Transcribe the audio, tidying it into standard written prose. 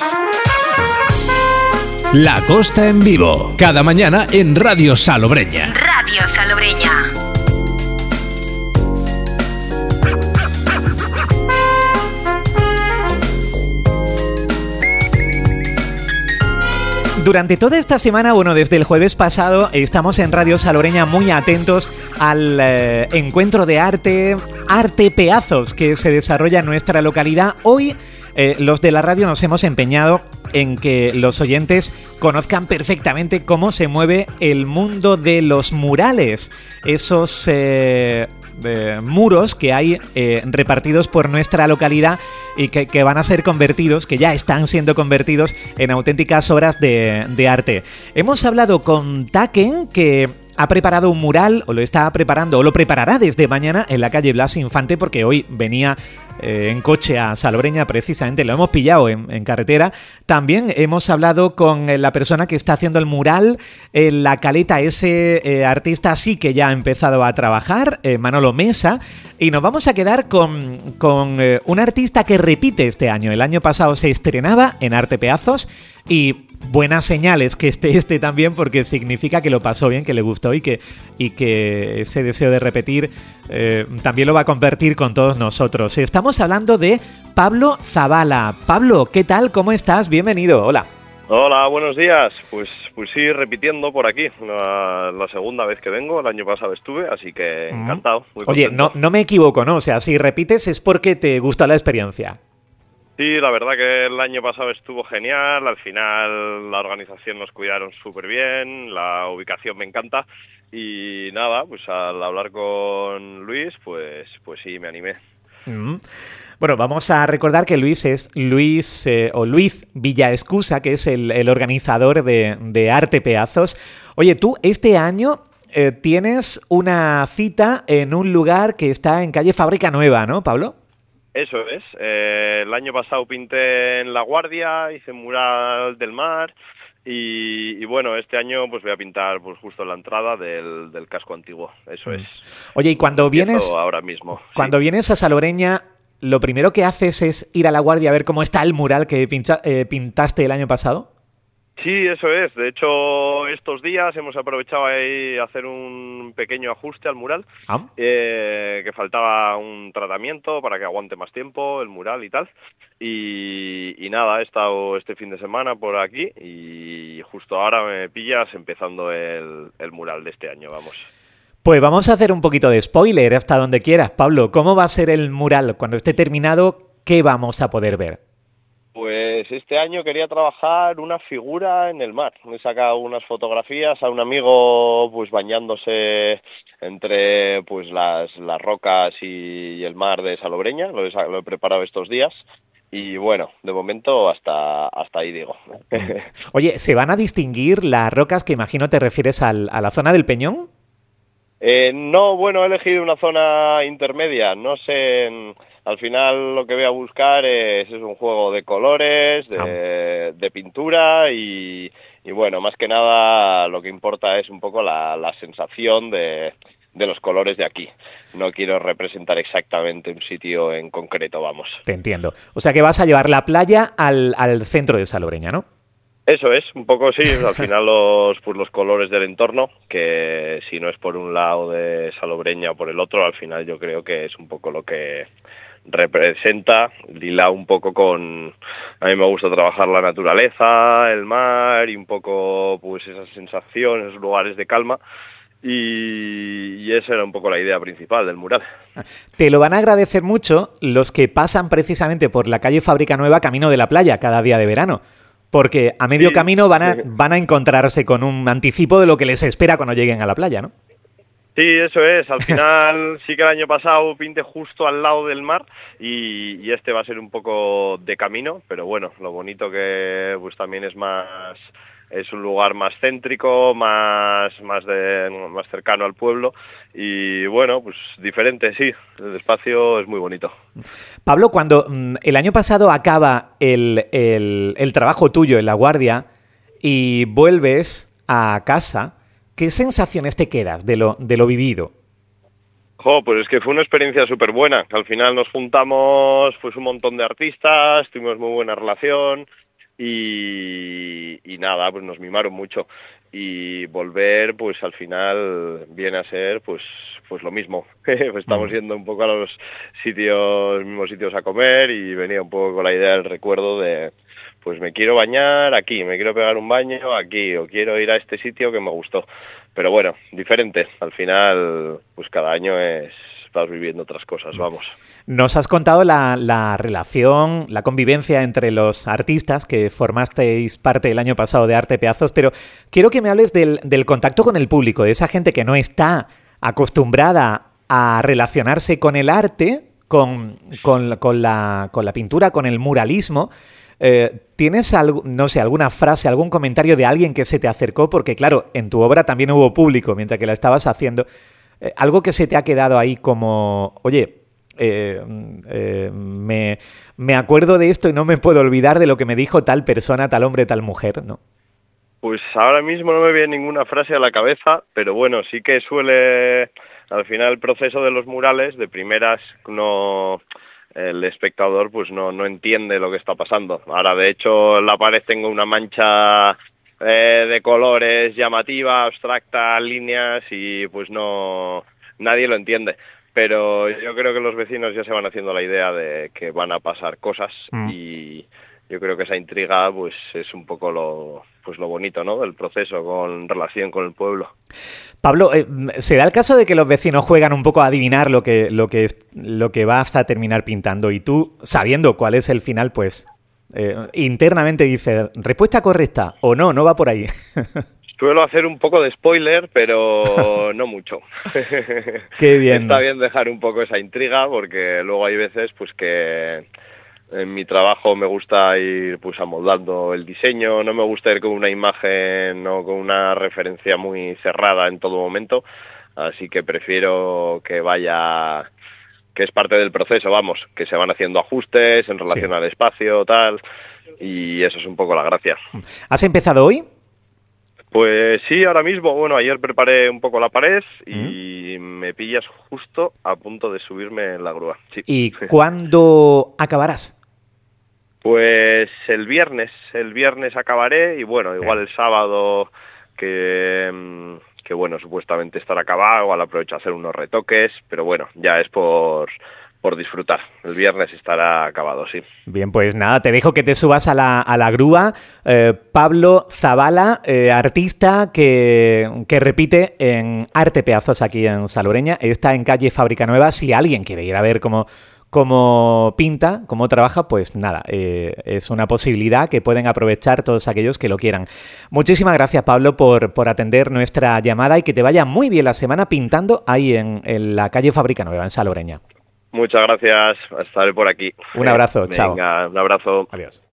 La Costa en vivo, cada mañana en Radio Salobreña. Radio Salobreña. Durante toda esta semana, desde el jueves pasado, estamos en Radio Salobreña muy atentos al encuentro de Arte Peazos, que se desarrolla en nuestra localidad. Hoy, los de la radio nos hemos empeñado en que los oyentes conozcan perfectamente cómo se mueve el mundo de los murales. Esos muros que hay repartidos por nuestra localidad y que van a ser convertidos, que ya están siendo convertidos en auténticas obras de arte. Hemos hablado con Taken, que ha preparado un mural, o lo está preparando, o lo preparará desde mañana en la calle Blas Infante, porque hoy venía en coche a Salobreña, precisamente, lo hemos pillado en carretera. También hemos hablado con la persona que está haciendo el mural en la caleta, ese artista sí que ya ha empezado a trabajar, Manolo Mesa, y nos vamos a quedar con un artista que repite este año. El año pasado se estrenaba en Arte Peazos y buenas señales que esté también, porque significa que lo pasó bien, que le gustó y que ese deseo de repetir también lo va a compartir con todos nosotros. Estamos hablando de Pablo Zavala. Pablo, ¿qué tal? ¿Cómo estás? Bienvenido. Hola. Hola, buenos días. Pues sí, repitiendo por aquí. La segunda vez que vengo, el año pasado estuve, así que encantado. Muy Oye, contento. no me equivoco, ¿no? O sea, si repites es porque te gusta la experiencia. Sí, la verdad que el año pasado estuvo genial. Al final la organización nos cuidaron súper bien, la ubicación me encanta. Y nada, pues al hablar con Luis, pues sí, me animé. Bueno, vamos a recordar que Luis es Luis Villaescusa, que es el organizador de Arte Peazos. Oye, tú este año tienes una cita en un lugar que está en calle Fábrica Nueva, ¿no, Pablo? Eso es. El año pasado pinté en La Guardia, hice mural del mar. Y bueno, este año pues voy a pintar pues justo en la entrada del casco antiguo, eso es. Oye, y cuando vienes ahora mismo, cuando vienes a Salobreña, lo primero que haces es ir a La Guardia a ver cómo está el mural que pintaste el año pasado. Sí, eso es. De hecho, estos días hemos aprovechado ahí a hacer un pequeño ajuste al mural, que faltaba un tratamiento para que aguante más tiempo el mural y tal. Y nada, he estado este fin de semana por aquí y justo ahora me pillas empezando el mural de este año, vamos. Pues vamos a hacer un poquito de spoiler hasta donde quieras, Pablo. ¿Cómo va a ser el mural? Cuando esté terminado, ¿qué vamos a poder ver? Pues este año quería trabajar una figura en el mar. Me he sacado unas fotografías a un amigo pues bañándose entre pues las rocas y el mar de Salobreña. Lo he preparado estos días. Y bueno, de momento hasta ahí digo. Oye, ¿se van a distinguir las rocas que imagino te refieres a la zona del Peñón? No, bueno, he elegido una zona intermedia. No sé, al final lo que voy a buscar es un juego de colores, de pintura y bueno, más que nada lo que importa es un poco la sensación de los colores de aquí. No quiero representar exactamente un sitio en concreto, vamos. Te entiendo. O sea que vas a llevar la playa al centro de Salobreña, ¿no? Eso es, un poco sí, al final los colores del entorno, que si no es por un lado de Salobreña o por el otro, al final yo creo que es un poco lo que representa, lila un poco con... A mí me gusta trabajar la naturaleza, el mar y un poco pues esas sensaciones, esos lugares de calma. Y esa era un poco la idea principal del mural. Te lo van a agradecer mucho los que pasan precisamente por la calle Fábrica Nueva camino de la playa cada día de verano. Porque a medio camino van a encontrarse con un anticipo de lo que les espera cuando lleguen a la playa, ¿no? Sí, eso es. Al final sí que el año pasado pinté justo al lado del mar y este va a ser un poco de camino, pero bueno, lo bonito que pues también es un lugar más céntrico, más cercano al pueblo y bueno, pues diferente, sí, el espacio es muy bonito. Pablo, cuando el año pasado acaba el trabajo tuyo en La Guardia y vuelves a casa, ¿qué sensaciones te quedas de lo vivido? Pues es que fue una experiencia súper buena. Al final nos juntamos pues un montón de artistas, tuvimos muy buena relación. y nada, pues nos mimaron mucho. Y volver, pues al final viene a ser pues lo mismo. Estamos yendo un poco a los mismos sitios a comer, y venía un poco con la idea del recuerdo de pues me quiero bañar aquí, me quiero pegar un baño aquí, o quiero ir a este sitio que me gustó. Pero bueno, diferente. Al final, pues cada año vas viviendo otras cosas, vamos. Nos has contado la relación, la convivencia entre los artistas que formasteis parte el año pasado de Arte Peazos, pero quiero que me hables del contacto con el público, de esa gente que no está acostumbrada a relacionarse con el arte, con la pintura, con el muralismo. ¿Tienes no sé, alguna frase, algún comentario de alguien que se te acercó? Porque claro, en tu obra también hubo público mientras que la estabas haciendo. Algo que se te ha quedado ahí como, oye, me acuerdo de esto y no me puedo olvidar de lo que me dijo tal persona, tal hombre, tal mujer, ¿no? Pues ahora mismo no me viene ninguna frase a la cabeza, pero bueno, sí que suele, al final el proceso de los murales, de primeras no, el espectador pues no entiende lo que está pasando. Ahora de hecho en la pared tengo una mancha de colores llamativa, abstracta, líneas, y pues nadie lo entiende. Pero yo creo que los vecinos ya se van haciendo la idea de que van a pasar cosas, y yo creo que esa intriga pues es un poco lo bonito, ¿no?, del proceso con relación con el pueblo. Pablo, ¿se da el caso de que los vecinos juegan un poco a adivinar lo que vas a terminar pintando, y tú, sabiendo cuál es el final, pues internamente dices, respuesta correcta o no va por ahí? Suelo hacer un poco de spoiler, pero no mucho. Qué bien. Está bien dejar un poco esa intriga, porque luego hay veces pues que en mi trabajo me gusta ir pues amoldando el diseño, no me gusta ir con una imagen o con una referencia muy cerrada en todo momento, así que prefiero que es parte del proceso, vamos, que se van haciendo ajustes en relación al espacio, tal, y eso es un poco la gracia. ¿Has empezado hoy? Pues sí, ahora mismo. Bueno, ayer preparé un poco la pared y me pillas justo a punto de subirme en la grúa. Sí. ¿Y cuándo acabarás? Pues el viernes acabaré, y bueno, igual el sábado que bueno, supuestamente estará acabado, igual aprovecho a hacer unos retoques, pero bueno, ya es por disfrutar. El viernes estará acabado, sí. Bien, pues nada, te dejo que te subas a la grúa. Pablo Zabala, artista que repite en Arte Peazos aquí en Salobreña. Está en calle Fábrica Nueva. Si alguien quiere ir a ver cómo pinta, cómo trabaja, pues nada, es una posibilidad que pueden aprovechar todos aquellos que lo quieran. Muchísimas gracias, Pablo, por atender nuestra llamada, y que te vaya muy bien la semana pintando ahí en la calle Fábrica Nueva, en Salobreña. Muchas gracias, estaré por aquí. Un abrazo, chao. Venga, un abrazo. Adiós.